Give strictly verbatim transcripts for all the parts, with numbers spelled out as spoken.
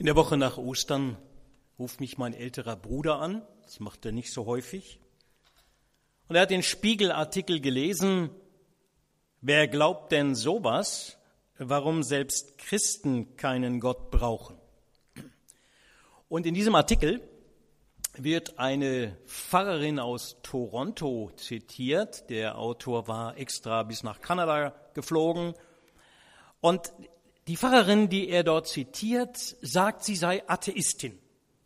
In der Woche nach Ostern ruft mich mein älterer Bruder an, das macht er nicht so häufig, und er hat den Spiegel-Artikel gelesen, wer glaubt denn sowas, warum selbst Christen keinen Gott brauchen. Und in diesem Artikel wird eine Pfarrerin aus Toronto zitiert, der Autor war extra bis nach Kanada geflogen, und die Pfarrerin, die er dort zitiert, sagt, sie sei Atheistin.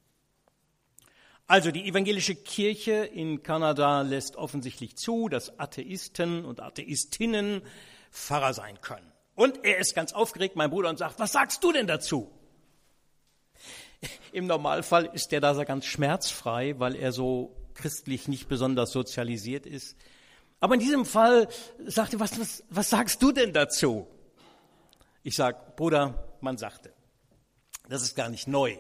Also die evangelische Kirche in Kanada lässt offensichtlich zu, dass Atheisten und Atheistinnen Pfarrer sein können. Und er ist ganz aufgeregt, mein Bruder, und sagt, was sagst du denn dazu? Im Normalfall ist er da ganz schmerzfrei, weil er so christlich nicht besonders sozialisiert ist. Aber in diesem Fall sagt er, was, was, was sagst du denn dazu? Ich sage, Bruder, man sagte, das ist gar nicht neu.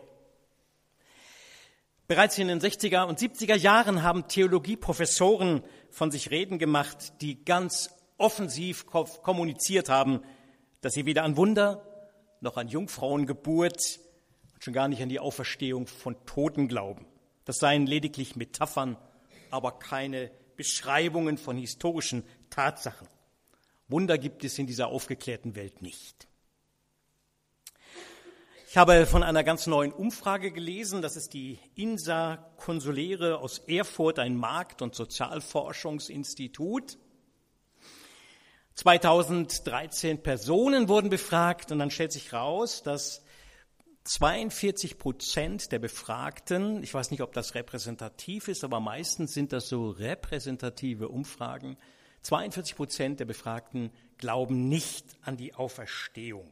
Bereits in den sechziger und siebziger Jahren haben Theologieprofessoren von sich reden gemacht, die ganz offensiv kommuniziert haben, dass sie weder an Wunder noch an Jungfrauengeburt und schon gar nicht an die Auferstehung von Toten glauben. Das seien lediglich Metaphern, aber keine Beschreibungen von historischen Tatsachen. Wunder gibt es in dieser aufgeklärten Welt nicht. Ich habe von einer ganz neuen Umfrage gelesen, das ist die INSA Consulere aus Erfurt, ein Markt- und Sozialforschungsinstitut. zweitausenddreizehn Personen wurden befragt und dann stellt sich raus, dass zweiundvierzig Prozent der Befragten, ich weiß nicht, ob das repräsentativ ist, aber meistens sind das so repräsentative Umfragen, zweiundvierzig Prozent der Befragten glauben nicht an die Auferstehung.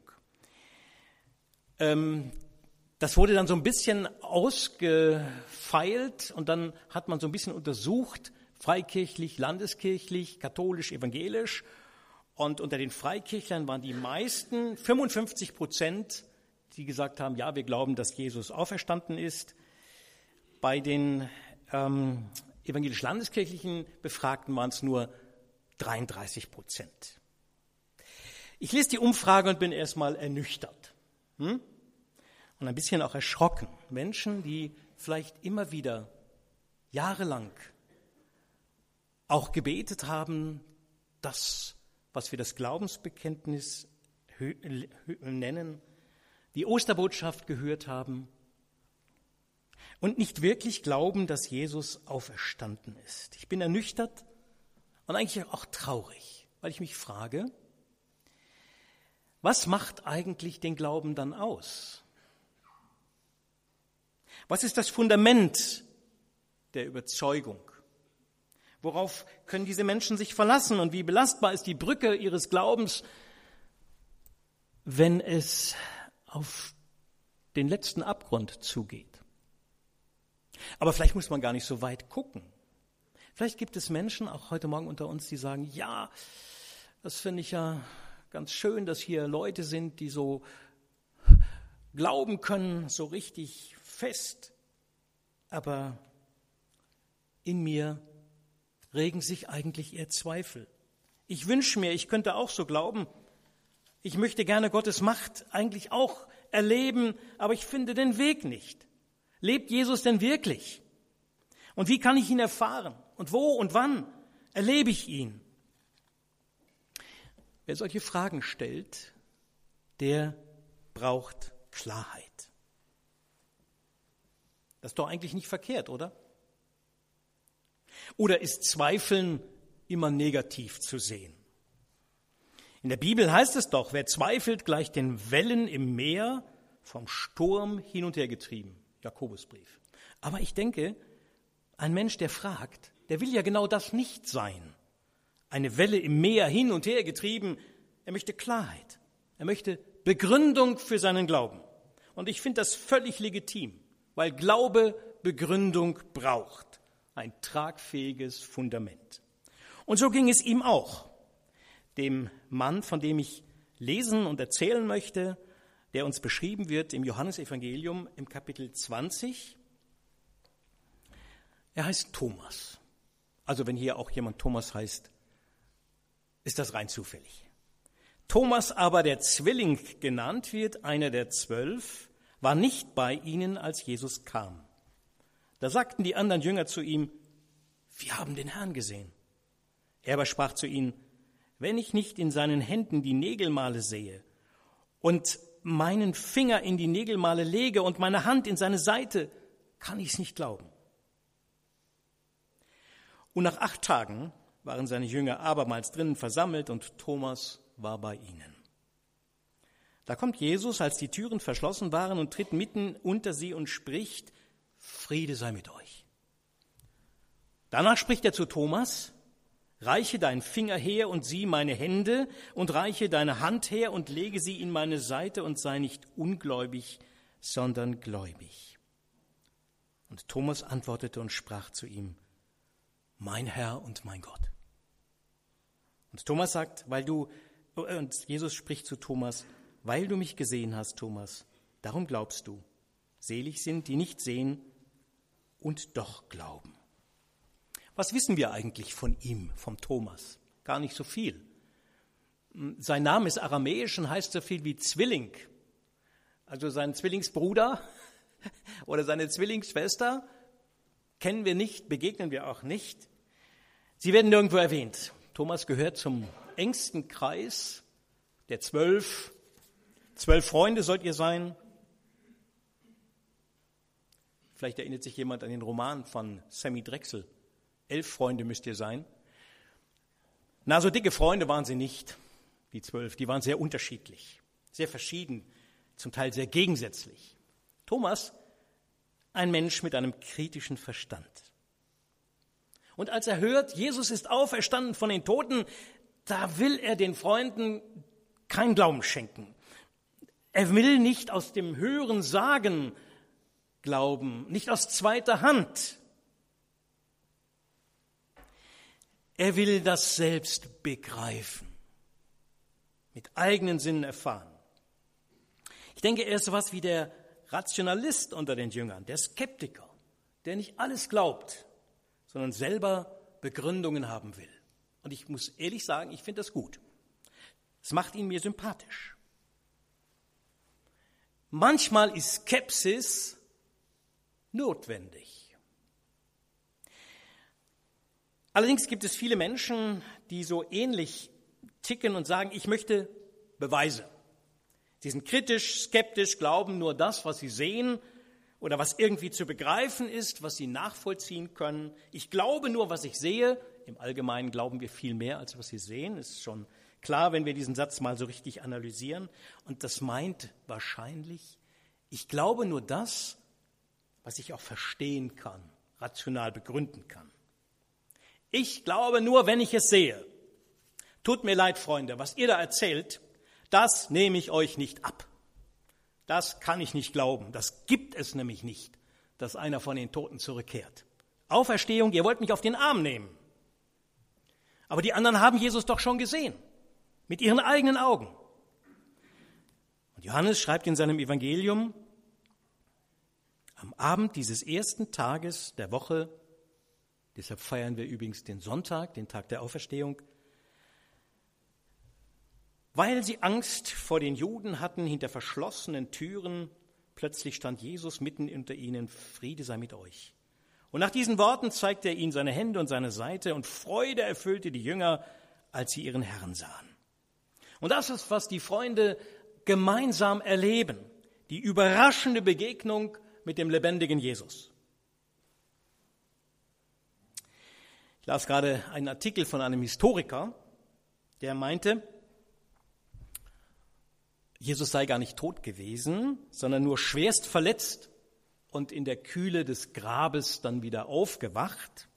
Das wurde dann so ein bisschen ausgefeilt und dann hat man so ein bisschen untersucht, freikirchlich, landeskirchlich, katholisch, evangelisch. Und unter den Freikirchlern waren die meisten, fünfundfünfzig Prozent, die gesagt haben, ja, wir glauben, dass Jesus auferstanden ist. Bei den ähm, evangelisch-landeskirchlichen Befragten waren es nur dreiunddreißig Prozent. Ich lese die Umfrage und bin erstmal ernüchtert. Hm? Und ein bisschen auch erschrocken. Menschen, die vielleicht immer wieder jahrelang auch gebetet haben, das, was wir das Glaubensbekenntnis nennen, die Osterbotschaft gehört haben und nicht wirklich glauben, dass Jesus auferstanden ist. Ich bin ernüchtert und eigentlich auch traurig, weil ich mich frage, was macht eigentlich den Glauben dann aus? Was ist das Fundament der Überzeugung? Worauf können diese Menschen sich verlassen und wie belastbar ist die Brücke ihres Glaubens, wenn es auf den letzten Abgrund zugeht? Aber vielleicht muss man gar nicht so weit gucken. Vielleicht gibt es Menschen, auch heute Morgen unter uns, die sagen, ja, das finde ich ja ganz schön, dass hier Leute sind, die so glauben können, so richtig fest. Aber in mir regen sich eigentlich eher Zweifel. Ich wünsche mir, ich könnte auch so glauben. Ich möchte gerne Gottes Macht eigentlich auch erleben, aber ich finde den Weg nicht. Lebt Jesus denn wirklich? Und wie kann ich ihn erfahren? Und wo und wann erlebe ich ihn? Wer solche Fragen stellt, der braucht Klarheit. Das ist doch eigentlich nicht verkehrt, oder? Oder ist Zweifeln immer negativ zu sehen? In der Bibel heißt es doch, wer zweifelt, gleicht den Wellen im Meer, vom Sturm hin und her getrieben. Jakobusbrief. Aber ich denke, ein Mensch, der fragt, der will ja genau das nicht sein. Eine Welle im Meer hin und her getrieben. Er möchte Klarheit. Er möchte Begründung für seinen Glauben. Und ich finde das völlig legitim, weil Glaube Begründung braucht. Ein tragfähiges Fundament. Und so ging es ihm auch. Dem Mann, von dem ich lesen und erzählen möchte, der uns beschrieben wird im Johannesevangelium im Kapitel zwanzig. Er heißt Thomas. Also wenn hier auch jemand Thomas heißt, ist das rein zufällig. Thomas aber, der Zwilling genannt wird, einer der zwölf, war nicht bei ihnen, als Jesus kam. Da sagten die anderen Jünger zu ihm: Wir haben den Herrn gesehen. Er aber sprach zu ihnen: Wenn ich nicht in seinen Händen die Nägelmale sehe und meinen Finger in die Nägelmale lege und meine Hand in seine Seite, kann ich es nicht glauben. Und nach acht Tagen waren seine Jünger abermals drinnen versammelt und Thomas war bei ihnen. Da kommt Jesus, als die Türen verschlossen waren, und tritt mitten unter sie und spricht: Friede sei mit euch. Danach spricht er zu Thomas: Reiche deinen Finger her und sieh meine Hände und reiche deine Hand her und lege sie in meine Seite und sei nicht ungläubig, sondern gläubig. Und Thomas antwortete und sprach zu ihm: Mein Herr und mein Gott. Und Thomas sagt, weil du, und Jesus spricht zu Thomas: Weil du mich gesehen hast, Thomas, darum glaubst du. Selig sind, die nicht sehen und doch glauben. Was wissen wir eigentlich von ihm, vom Thomas? Gar nicht so viel. Sein Name ist aramäisch und heißt so viel wie Zwilling. Also sein Zwillingsbruder oder seine Zwillingsschwester kennen wir nicht, begegnen wir auch nicht. Sie werden nirgendwo erwähnt. Thomas gehört zum engsten Kreis der zwölf. Zwölf Freunde sollt ihr sein. Vielleicht erinnert sich jemand an den Roman von Sammy Drechsel. Elf Freunde müsst ihr sein. Na, so dicke Freunde waren sie nicht, die zwölf. Die waren sehr unterschiedlich, sehr verschieden, zum Teil sehr gegensätzlich. Thomas, ein Mensch mit einem kritischen Verstand. Und als er hört, Jesus ist auferstanden von den Toten, da will er den Freunden keinen Glauben schenken. Er will nicht aus dem Hören Sagen glauben, nicht aus zweiter Hand. Er will das selbst begreifen, mit eigenen Sinnen erfahren. Ich denke, er ist sowas wie der Rationalist unter den Jüngern, der Skeptiker, der nicht alles glaubt, sondern selber Begründungen haben will. Und ich muss ehrlich sagen, ich finde das gut. Es macht ihn mir sympathisch. Manchmal ist Skepsis notwendig. Allerdings gibt es viele Menschen, die so ähnlich ticken und sagen, ich möchte Beweise. Sie sind kritisch, skeptisch, glauben nur das, was sie sehen oder was irgendwie zu begreifen ist, was sie nachvollziehen können. Ich glaube nur, was ich sehe. Im Allgemeinen glauben wir viel mehr, als was wir sehen. Ist schon klar, wenn wir diesen Satz mal so richtig analysieren. Und das meint wahrscheinlich, ich glaube nur das, was ich auch verstehen kann, rational begründen kann. Ich glaube nur, wenn ich es sehe. Tut mir leid, Freunde, was ihr da erzählt, das nehme ich euch nicht ab. Das kann ich nicht glauben. Das gibt es nämlich nicht, dass einer von den Toten zurückkehrt. Auferstehung, ihr wollt mich auf den Arm nehmen. Aber die anderen haben Jesus doch schon gesehen, mit ihren eigenen Augen. Und Johannes schreibt in seinem Evangelium, am Abend dieses ersten Tages der Woche, deshalb feiern wir übrigens den Sonntag, den Tag der Auferstehung, weil sie Angst vor den Juden hatten hinter verschlossenen Türen, plötzlich stand Jesus mitten unter ihnen, Friede sei mit euch. Und nach diesen Worten zeigte er ihnen seine Hände und seine Seite und Freude erfüllte die Jünger, als sie ihren Herrn sahen. Und das ist, was die Freunde gemeinsam erleben, die überraschende Begegnung mit dem lebendigen Jesus. Ich las gerade einen Artikel von einem Historiker, der meinte, Jesus sei gar nicht tot gewesen, sondern nur schwerst verletzt und in der Kühle des Grabes dann wieder aufgewacht.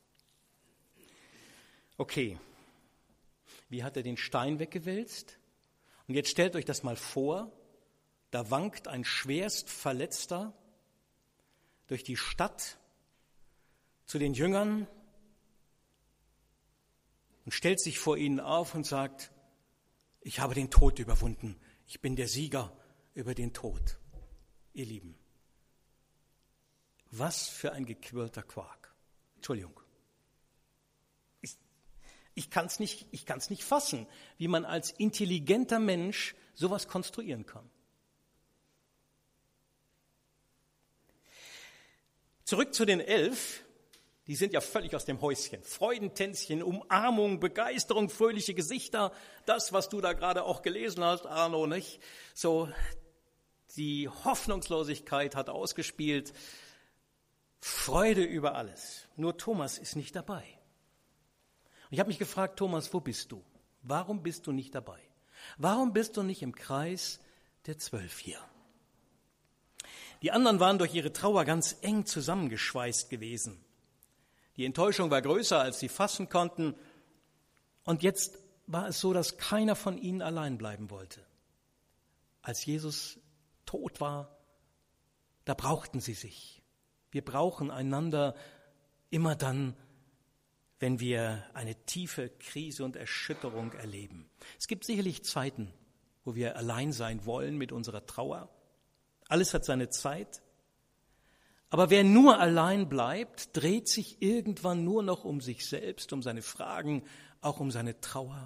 Okay, wie hat er den Stein weggewälzt? Und jetzt stellt euch das mal vor, da wankt ein schwerst Verletzter durch die Stadt zu den Jüngern und stellt sich vor ihnen auf und sagt, ich habe den Tod überwunden. Ich bin der Sieger über den Tod. Ihr Lieben, was für ein gequirlter Quark. Entschuldigung. Ich, ich kann es nicht, ich kann's nicht fassen, wie man als intelligenter Mensch sowas konstruieren kann. Zurück zu den elf. Die sind ja völlig aus dem Häuschen. Freudentänzchen, Umarmung, Begeisterung, fröhliche Gesichter. Das, was du da gerade auch gelesen hast, Arno, nicht? So, die Hoffnungslosigkeit hat ausgespielt. Freude über alles. Nur Thomas ist nicht dabei. Und ich habe mich gefragt, Thomas, wo bist du? Warum bist du nicht dabei? Warum bist du nicht im Kreis der Zwölf hier? Die anderen waren durch ihre Trauer ganz eng zusammengeschweißt gewesen. Die Enttäuschung war größer, als sie fassen konnten. Und jetzt war es so, dass keiner von ihnen allein bleiben wollte. Als Jesus tot war, da brauchten sie sich. Wir brauchen einander immer dann, wenn wir eine tiefe Krise und Erschütterung erleben. Es gibt sicherlich Zeiten, wo wir allein sein wollen mit unserer Trauer. Alles hat seine Zeit. Aber wer nur allein bleibt, dreht sich irgendwann nur noch um sich selbst, um seine Fragen, auch um seine Trauer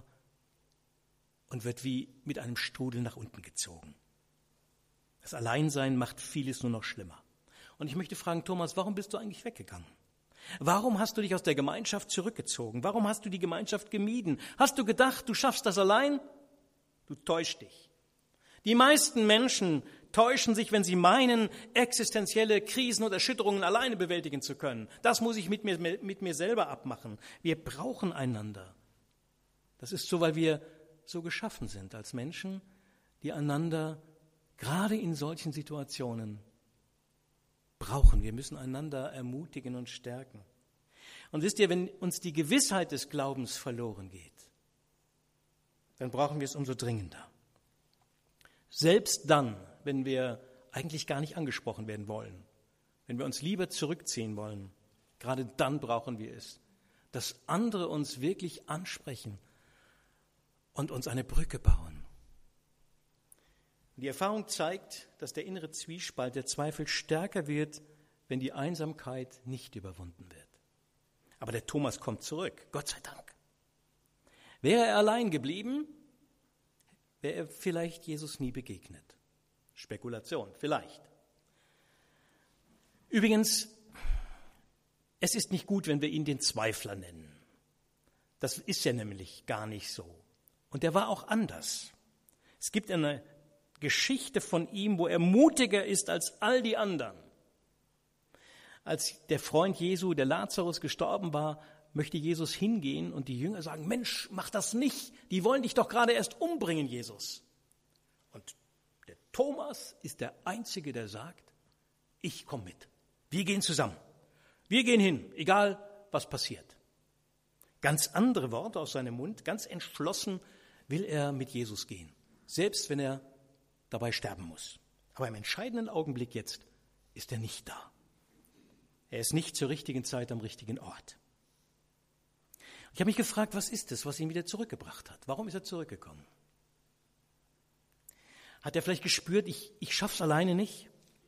und wird wie mit einem Strudel nach unten gezogen. Das Alleinsein macht vieles nur noch schlimmer. Und ich möchte fragen, Thomas, warum bist du eigentlich weggegangen? Warum hast du dich aus der Gemeinschaft zurückgezogen? Warum hast du die Gemeinschaft gemieden? Hast du gedacht, du schaffst das allein? Du täuschst dich. Die meisten Menschen täuschen sich, wenn sie meinen, existenzielle Krisen und Erschütterungen alleine bewältigen zu können. Das muss ich mit mir, mit mir selber abmachen. Wir brauchen einander. Das ist so, weil wir so geschaffen sind als Menschen, die einander gerade in solchen Situationen brauchen. Wir müssen einander ermutigen und stärken. Und wisst ihr, wenn uns die Gewissheit des Glaubens verloren geht, dann brauchen wir es umso dringender. Selbst dann, wenn wir eigentlich gar nicht angesprochen werden wollen, wenn wir uns lieber zurückziehen wollen, gerade dann brauchen wir es, dass andere uns wirklich ansprechen und uns eine Brücke bauen. Die Erfahrung zeigt, dass der innere Zwiespalt, der Zweifel stärker wird, wenn die Einsamkeit nicht überwunden wird. Aber der Thomas kommt zurück, Gott sei Dank. Wäre er allein geblieben, wäre er vielleicht Jesus nie begegnet. Spekulation, vielleicht. Übrigens, es ist nicht gut, wenn wir ihn den Zweifler nennen. Das ist ja nämlich gar nicht so. Und er war auch anders. Es gibt eine Geschichte von ihm, wo er mutiger ist als all die anderen. Als der Freund Jesu, der Lazarus, gestorben war, möchte Jesus hingehen und die Jünger sagen, Mensch, mach das nicht, die wollen dich doch gerade erst umbringen, Jesus. Und der Thomas ist der Einzige, der sagt, ich komme mit, wir gehen zusammen, wir gehen hin, egal was passiert. Ganz andere Worte aus seinem Mund, ganz entschlossen will er mit Jesus gehen, selbst wenn er dabei sterben muss. Aber im entscheidenden Augenblick jetzt ist er nicht da. Er ist nicht zur richtigen Zeit am richtigen Ort. Ich habe mich gefragt, was ist es, was ihn wieder zurückgebracht hat? Warum ist er zurückgekommen? Hat er vielleicht gespürt, ich, ich schaff's alleine nicht?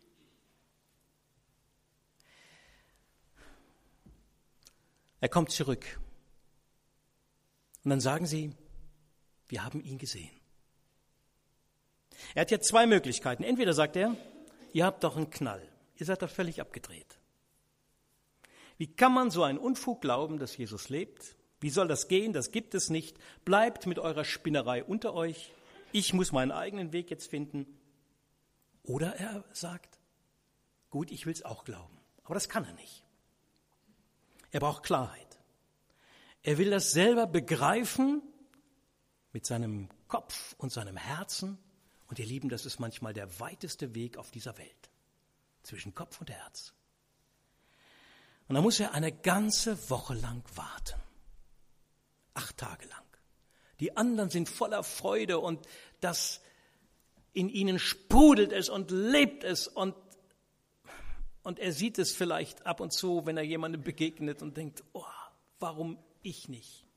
Er kommt zurück. Und dann sagen sie, wir haben ihn gesehen. Er hat ja zwei Möglichkeiten. Entweder sagt er, ihr habt doch einen Knall. Ihr seid doch völlig abgedreht. Wie kann man so einen Unfug glauben, dass Jesus lebt? Wie soll das gehen? Das gibt es nicht. Bleibt mit eurer Spinnerei unter euch. Ich muss meinen eigenen Weg jetzt finden. Oder er sagt, gut, ich will es auch glauben. Aber das kann er nicht. Er braucht Klarheit. Er will das selber begreifen mit seinem Kopf und seinem Herzen. Und ihr Lieben, das ist manchmal der weiteste Weg auf dieser Welt. Zwischen Kopf und Herz. Und da muss er eine ganze Woche lang warten. Acht Tage lang. Die anderen sind voller Freude und das in ihnen sprudelt es und lebt es und, und er sieht es vielleicht ab und zu, wenn er jemandem begegnet und denkt, oh, warum ich nicht?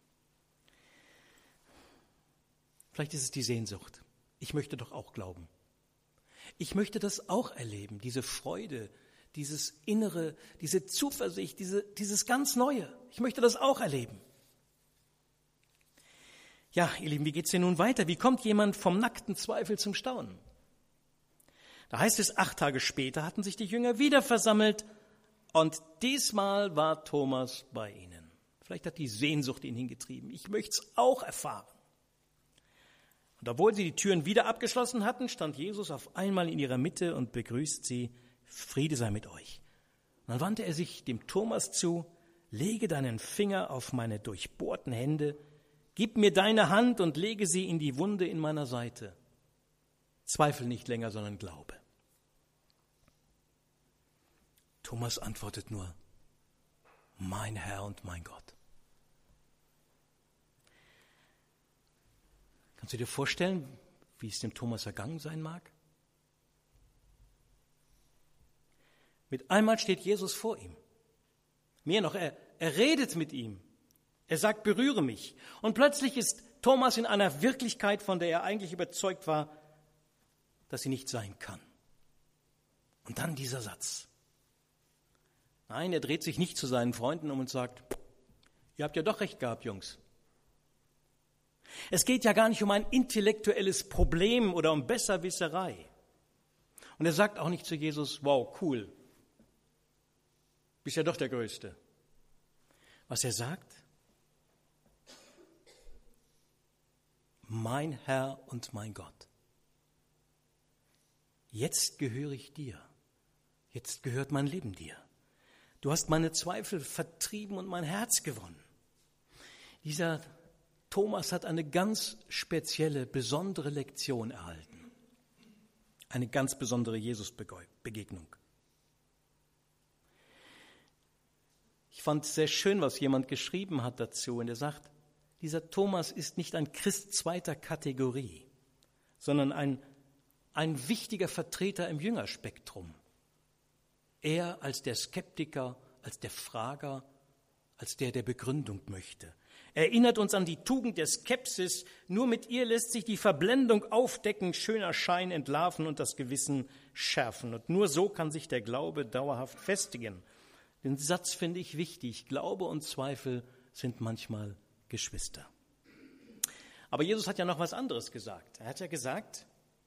Vielleicht ist es die Sehnsucht. Ich möchte doch auch glauben. Ich möchte das auch erleben, diese Freude, dieses Innere, diese Zuversicht, diese, dieses ganz Neue. Ich möchte das auch erleben. Ja, ihr Lieben, wie geht's denn nun weiter? Wie kommt jemand vom nackten Zweifel zum Staunen? Da heißt es, acht Tage später hatten sich die Jünger wieder versammelt Und diesmal war Thomas bei ihnen. Vielleicht hat die Sehnsucht ihn hingetrieben. Ich möchte es auch erfahren. Und obwohl sie die Türen wieder abgeschlossen hatten, stand Jesus auf einmal in ihrer Mitte und begrüßt sie. Friede sei mit euch. Und dann wandte er sich dem Thomas zu. Lege deinen Finger auf meine durchbohrten Hände. Gib mir deine Hand und lege sie in die Wunde in meiner Seite. Zweifel nicht länger, sondern glaube. Thomas antwortet nur, mein Herr und mein Gott. Kannst du dir vorstellen, wie es dem Thomas ergangen sein mag? Mit einmal steht Jesus vor ihm. Mehr noch, er, er redet mit ihm. Er sagt, berühre mich. Und plötzlich ist Thomas in einer Wirklichkeit, von der er eigentlich überzeugt war, dass sie nicht sein kann. Und dann dieser Satz. Nein, er dreht sich nicht zu seinen Freunden um und sagt, ihr habt ja doch recht gehabt, Jungs. Es geht ja gar nicht um ein intellektuelles Problem oder um Besserwisserei. Und er sagt auch nicht zu Jesus, wow, cool, bist ja doch der Größte. Was er sagt, mein Herr und mein Gott, jetzt gehöre ich dir, jetzt gehört mein Leben dir. Du hast meine Zweifel vertrieben und mein Herz gewonnen. Dieser Thomas hat eine ganz spezielle, besondere Lektion erhalten. Eine ganz besondere Jesus-Begegnung. Ich fand es sehr schön, was jemand geschrieben hat dazu. Und er sagt, dieser Thomas ist nicht ein Christ zweiter Kategorie, sondern ein, ein wichtiger Vertreter im Jüngerspektrum. Er als der Skeptiker, als der Frager, als der, der Begründung möchte. Erinnert uns an die Tugend der Skepsis. Nur mit ihr lässt sich die Verblendung aufdecken, schöner Schein entlarven und das Gewissen schärfen. Und nur so kann sich der Glaube dauerhaft festigen. Den Satz finde ich wichtig. Glaube und Zweifel sind manchmal Geschwister. Aber Jesus hat ja noch was anderes gesagt. Er hat ja gesagt,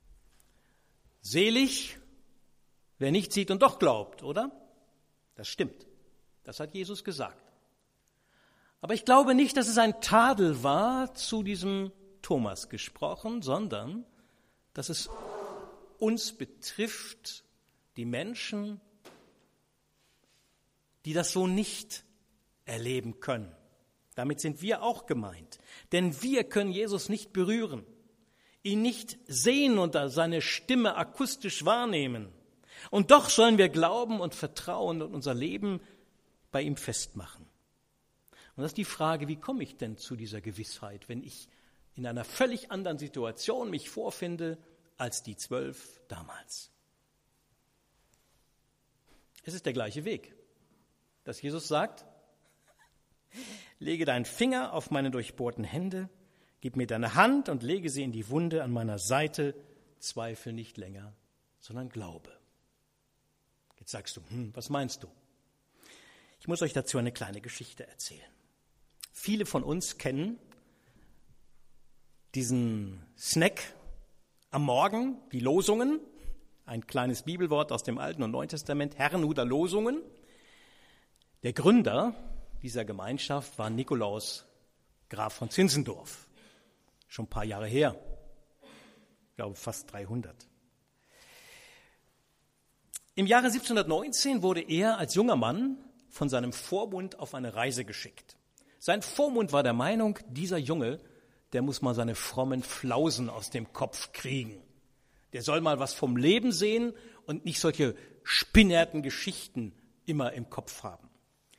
selig, wer nicht sieht und doch glaubt, oder? Das stimmt. Das hat Jesus gesagt. Aber ich glaube nicht, dass es ein Tadel war zu diesem Thomas gesprochen, sondern dass es uns betrifft, die Menschen, die das so nicht erleben können. Damit sind wir auch gemeint. Denn wir können Jesus nicht berühren, ihn nicht sehen und seine Stimme akustisch wahrnehmen. Und doch sollen wir glauben und vertrauen und unser Leben bei ihm festmachen. Und das ist die Frage, wie komme ich denn zu dieser Gewissheit, wenn ich in einer völlig anderen Situation mich vorfinde als die zwölf damals? Es ist der gleiche Weg, dass Jesus sagt, lege deinen Finger auf meine durchbohrten Hände, gib mir deine Hand und lege sie in die Wunde an meiner Seite, zweifle nicht länger, sondern glaube. Jetzt sagst du, hm, was meinst du? Ich muss euch dazu eine kleine Geschichte erzählen. Viele von uns kennen diesen Snack am Morgen, die Losungen, ein kleines Bibelwort aus dem Alten und Neuen Testament, Herrnhuter Losungen. Der Gründer dieser Gemeinschaft war Nikolaus Graf von Zinzendorf, schon ein paar Jahre her, ich glaube fast dreihundert. Im Jahre siebzehnhundertneunzehn wurde er als junger Mann von seinem Vormund auf eine Reise geschickt. Sein Vormund war der Meinung, dieser Junge, der muss mal seine frommen Flausen aus dem Kopf kriegen. Der soll mal was vom Leben sehen und nicht solche spinnerten Geschichten immer im Kopf haben.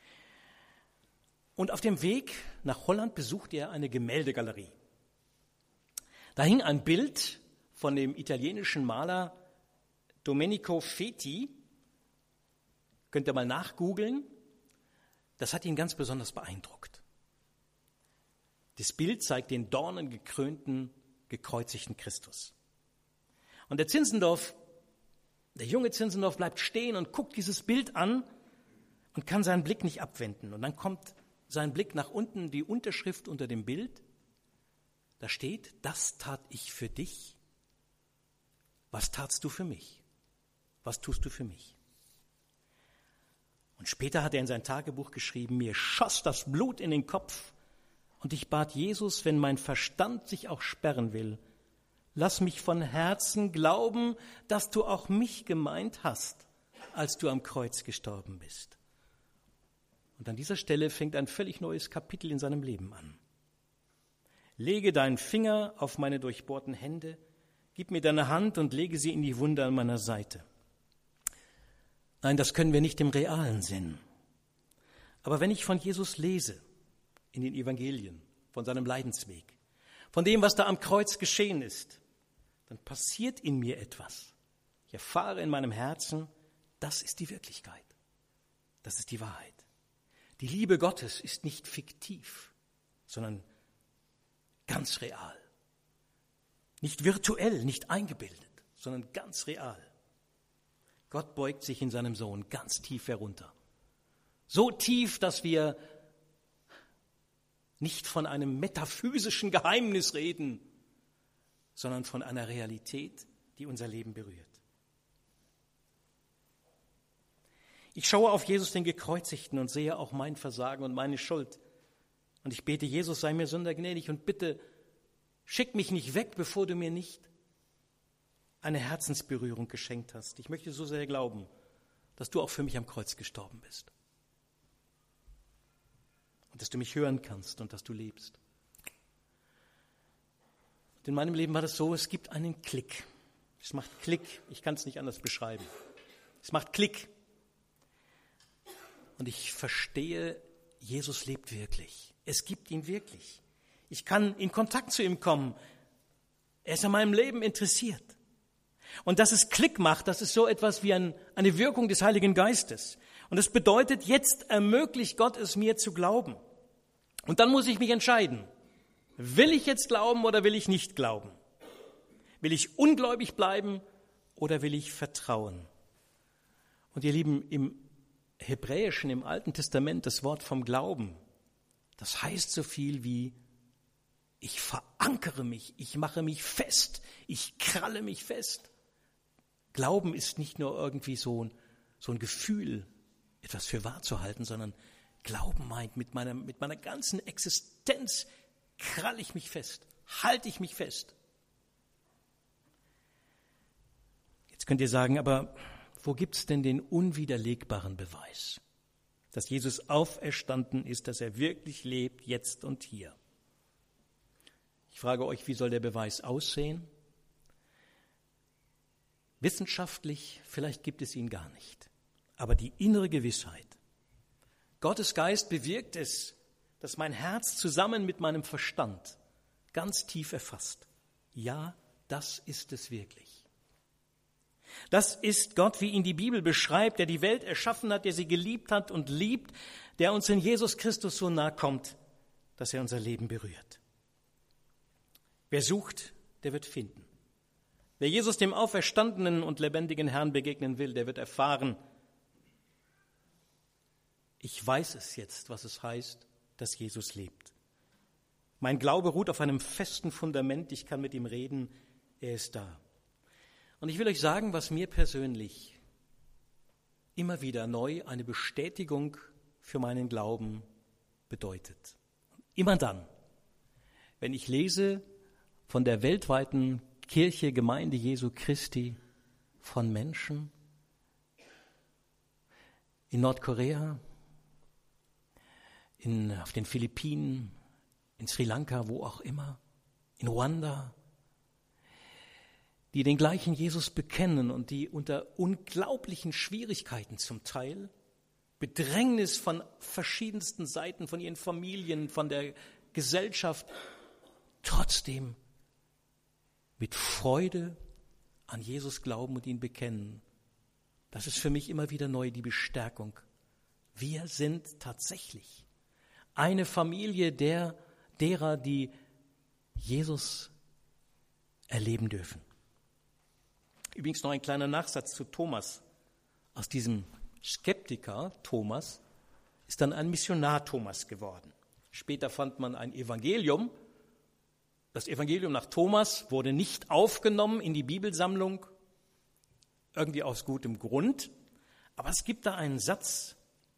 Und auf dem Weg nach Holland besuchte er eine Gemäldegalerie. Da hing ein Bild von dem italienischen Maler Domenico Feti. Könnt ihr mal nachgoogeln. Das hat ihn ganz besonders beeindruckt. Das Bild zeigt den dornengekrönten, gekreuzigten Christus. Und der Zinzendorf, der junge Zinzendorf bleibt stehen und guckt dieses Bild an und kann seinen Blick nicht abwenden. Und dann kommt sein Blick nach unten, die Unterschrift unter dem Bild. Da steht, das tat ich für dich. Was tatst du für mich? Was tust du für mich? Und später hat er in sein Tagebuch geschrieben, mir schoss das Blut in den Kopf und ich bat Jesus, wenn mein Verstand sich auch sperren will, lass mich von Herzen glauben, dass du auch mich gemeint hast, als du am Kreuz gestorben bist. Und an dieser Stelle fängt ein völlig neues Kapitel in seinem Leben an. Lege deinen Finger auf meine durchbohrten Hände, gib mir deine Hand und lege sie in die Wunde an meiner Seite. Nein, das können wir nicht im realen Sinn. Aber wenn ich von Jesus lese, in den Evangelien, von seinem Leidensweg, von dem, was da am Kreuz geschehen ist, dann passiert in mir etwas. Ich erfahre in meinem Herzen, das ist die Wirklichkeit. Das ist die Wahrheit. Die Liebe Gottes ist nicht fiktiv, sondern ganz real. Nicht virtuell, nicht eingebildet, sondern ganz real. Gott beugt sich in seinem Sohn ganz tief herunter. So tief, dass wir nicht von einem metaphysischen Geheimnis reden, sondern von einer Realität, die unser Leben berührt. Ich schaue auf Jesus, den Gekreuzigten, und sehe auch mein Versagen und meine Schuld. Und ich bete, Jesus, sei mir Sünder gnädig und bitte schick mich nicht weg, bevor du mir nicht eine Herzensberührung geschenkt hast. Ich möchte so sehr glauben, dass du auch für mich am Kreuz gestorben bist. Und dass du mich hören kannst und dass du lebst. Und in meinem Leben war das so, es gibt einen Klick. Es macht Klick, ich kann es nicht anders beschreiben. Es macht Klick. Und ich verstehe, Jesus lebt wirklich. Es gibt ihn wirklich. Ich kann in Kontakt zu ihm kommen. Er ist an meinem Leben interessiert. Und dass es Klick macht, das ist so etwas wie ein, eine Wirkung des Heiligen Geistes. Und das bedeutet, jetzt ermöglicht Gott es mir zu glauben. Und dann muss ich mich entscheiden. Will ich jetzt glauben oder will ich nicht glauben? Will ich ungläubig bleiben oder will ich vertrauen? Und ihr Lieben, im Hebräischen, im Alten Testament, das Wort vom Glauben, das heißt so viel wie, ich verankere mich, ich mache mich fest, ich kralle mich fest. Glauben ist nicht nur irgendwie so ein, so ein Gefühl, etwas für wahr zu halten, sondern Glauben meint, mit meiner, mit meiner ganzen Existenz kralle ich mich fest, halte ich mich fest. Jetzt könnt ihr sagen, aber wo gibt es denn den unwiderlegbaren Beweis, dass Jesus auferstanden ist, dass er wirklich lebt, jetzt und hier? Ich frage euch, wie soll der Beweis aussehen? Wissenschaftlich, vielleicht gibt es ihn gar nicht. Aber die innere Gewissheit, Gottes Geist bewirkt es, dass mein Herz zusammen mit meinem Verstand ganz tief erfasst. Ja, das ist es wirklich. Das ist Gott, wie ihn die Bibel beschreibt, der die Welt erschaffen hat, der sie geliebt hat und liebt, der uns in Jesus Christus so nahe kommt, dass er unser Leben berührt. Wer sucht, der wird finden. Wer Jesus, dem auferstandenen und lebendigen Herrn, begegnen will, der wird erfahren, ich weiß es jetzt, was es heißt, dass Jesus lebt. Mein Glaube ruht auf einem festen Fundament, ich kann mit ihm reden, er ist da. Und ich will euch sagen, was mir persönlich immer wieder neu eine Bestätigung für meinen Glauben bedeutet. Immer dann, wenn ich lese von der weltweiten Kirche, Gemeinde Jesu Christi, von Menschen in Nordkorea, in, auf den Philippinen, in Sri Lanka, wo auch immer, in Ruanda, die den gleichen Jesus bekennen und die unter unglaublichen Schwierigkeiten zum Teil, Bedrängnis von verschiedensten Seiten, von ihren Familien, von der Gesellschaft, trotzdem mit Freude an Jesus glauben und ihn bekennen. Das ist für mich immer wieder neu die Bestärkung. Wir sind tatsächlich eine Familie der, derer, die Jesus erleben dürfen. Übrigens noch ein kleiner Nachsatz zu Thomas. Aus diesem Skeptiker Thomas ist dann ein Missionar Thomas geworden. Später fand man ein Evangelium. Das Evangelium nach Thomas wurde nicht aufgenommen in die Bibelsammlung, irgendwie aus gutem Grund. Aber es gibt da einen Satz,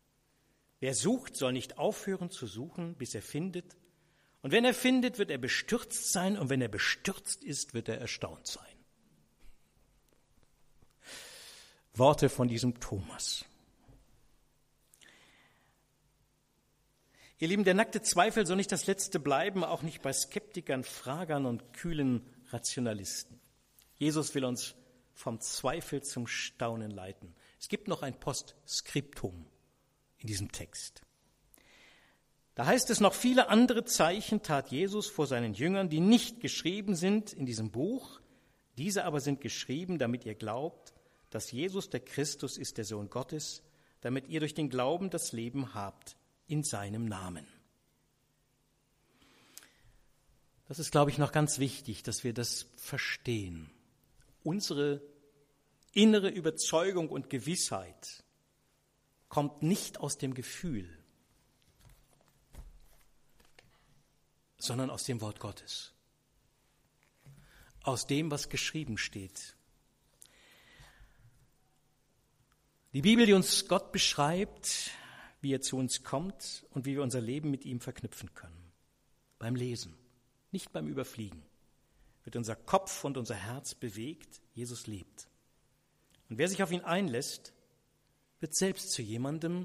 Wer sucht, soll nicht aufhören zu suchen, bis er findet. Und wenn er findet, wird er bestürzt sein. Und wenn er bestürzt ist, wird er erstaunt sein. Worte von diesem Thomas. Ihr Lieben, der nackte Zweifel soll nicht das Letzte bleiben, auch nicht bei Skeptikern, Fragern und kühlen Rationalisten. Jesus will uns vom Zweifel zum Staunen leiten. Es gibt noch ein Postskriptum in diesem Text. Da heißt es, noch viele andere Zeichen tat Jesus vor seinen Jüngern, die nicht geschrieben sind in diesem Buch. Diese aber sind geschrieben, damit ihr glaubt, dass Jesus der Christus ist, der Sohn Gottes, damit ihr durch den Glauben das Leben habt in seinem Namen. Das ist, glaube ich, noch ganz wichtig, dass wir das verstehen. Unsere innere Überzeugung und Gewissheit kommt nicht aus dem Gefühl, sondern aus dem Wort Gottes, aus dem, was geschrieben steht. Die Bibel, die uns Gott beschreibt, wie er zu uns kommt und wie wir unser Leben mit ihm verknüpfen können. Beim Lesen, nicht beim Überfliegen, wird unser Kopf und unser Herz bewegt, Jesus lebt. Und wer sich auf ihn einlässt, wird selbst zu jemandem,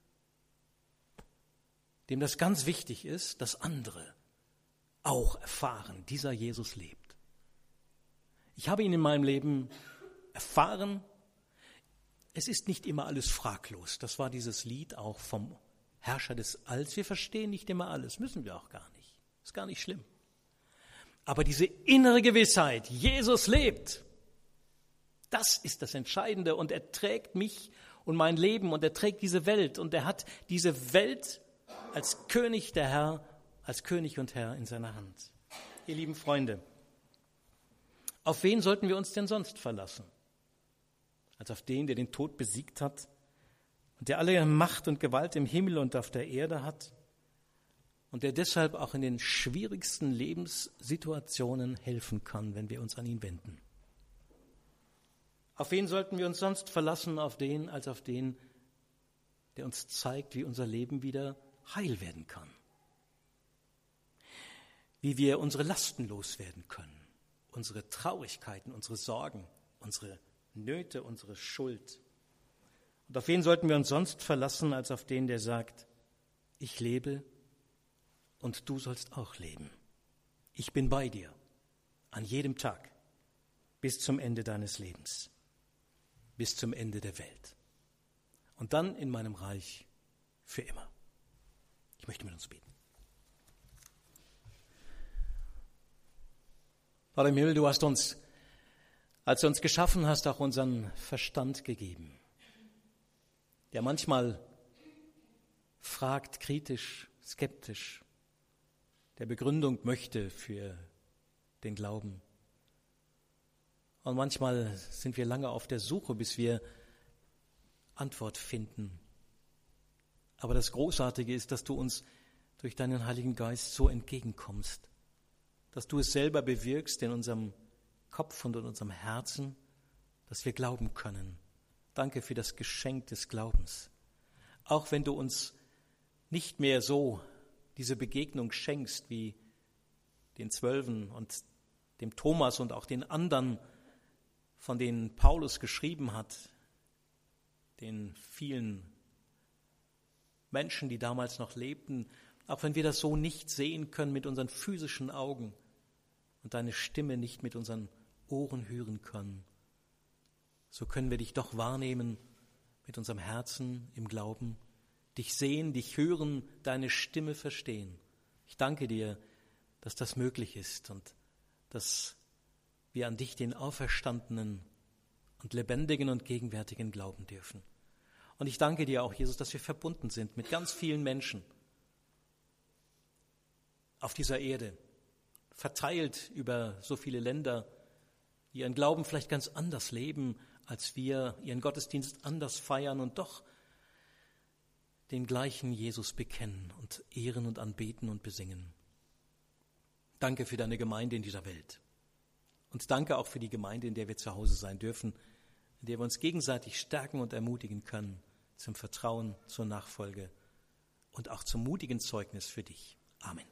dem das ganz wichtig ist, dass andere auch erfahren, dieser Jesus lebt. Ich habe ihn in meinem Leben erfahren. Es ist nicht immer alles fraglos. Das war dieses Lied auch vom Herrscher des Alls. Wir verstehen nicht immer alles, müssen wir auch gar nicht. Ist gar nicht schlimm. Aber diese innere Gewissheit, Jesus lebt, das ist das Entscheidende. Und er trägt mich und mein Leben und er trägt diese Welt. Und er hat diese Welt als König der Herr, als König und Herr in seiner Hand. Ihr lieben Freunde, auf wen sollten wir uns denn sonst verlassen? Als auf den, der den Tod besiegt hat und der alle Macht und Gewalt im Himmel und auf der Erde hat und der deshalb auch in den schwierigsten Lebenssituationen helfen kann, wenn wir uns an ihn wenden. Auf wen sollten wir uns sonst verlassen, auf den, als auf den, der uns zeigt, wie unser Leben wieder heil werden kann, wie wir unsere Lasten loswerden können, unsere Traurigkeiten, unsere Sorgen, unsere Nöte, unsere Schuld. Und auf wen sollten wir uns sonst verlassen, als auf den, der sagt, ich lebe und du sollst auch leben. Ich bin bei dir an jedem Tag bis zum Ende deines Lebens, bis zum Ende der Welt. Und dann in meinem Reich für immer. Ich möchte mit uns beten. Vater im Himmel, du hast uns, als du uns geschaffen hast, auch unseren Verstand gegeben, der manchmal fragt, kritisch, skeptisch, der Begründung möchte für den Glauben. Und manchmal sind wir lange auf der Suche, bis wir Antwort finden. Aber das Großartige ist, dass du uns durch deinen Heiligen Geist so entgegenkommst, dass du es selber bewirkst in unserem Kopf und in unserem Herzen, dass wir glauben können. Danke für das Geschenk des Glaubens. Auch wenn du uns nicht mehr so diese Begegnung schenkst wie den Zwölfen und dem Thomas und auch den anderen, von denen Paulus geschrieben hat, den vielen Menschen, die damals noch lebten, auch wenn wir das so nicht sehen können mit unseren physischen Augen und deine Stimme nicht mit unseren Ohren hören können, so können wir dich doch wahrnehmen mit unserem Herzen im Glauben, dich sehen, dich hören, deine Stimme verstehen. Ich danke dir, dass das möglich ist und dass wir an dich, den Auferstandenen und Lebendigen und Gegenwärtigen, glauben dürfen. Und ich danke dir auch, Jesus, dass wir verbunden sind mit ganz vielen Menschen auf dieser Erde, verteilt über so viele Länder, die ihren Glauben vielleicht ganz anders leben, als wir, ihren Gottesdienst anders feiern und doch den gleichen Jesus bekennen und ehren und anbeten und besingen. Danke für deine Gemeinde in dieser Welt. Und danke auch für die Gemeinde, in der wir zu Hause sein dürfen, in der wir uns gegenseitig stärken und ermutigen können zum Vertrauen, zur Nachfolge und auch zum mutigen Zeugnis für dich. Amen.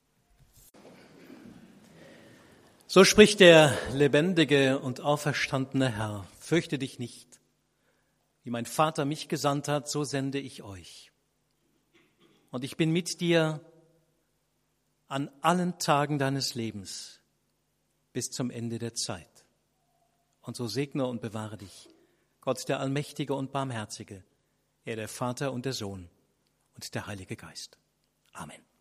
So spricht der lebendige und auferstandene Herr: Fürchte dich nicht. Wie mein Vater mich gesandt hat, so sende ich euch. Und ich bin mit dir an allen Tagen deines Lebens bis zum Ende der Zeit. Und so segne und bewahre dich Gott, der Allmächtige und Barmherzige, er der Vater und der Sohn und der Heilige Geist. Amen.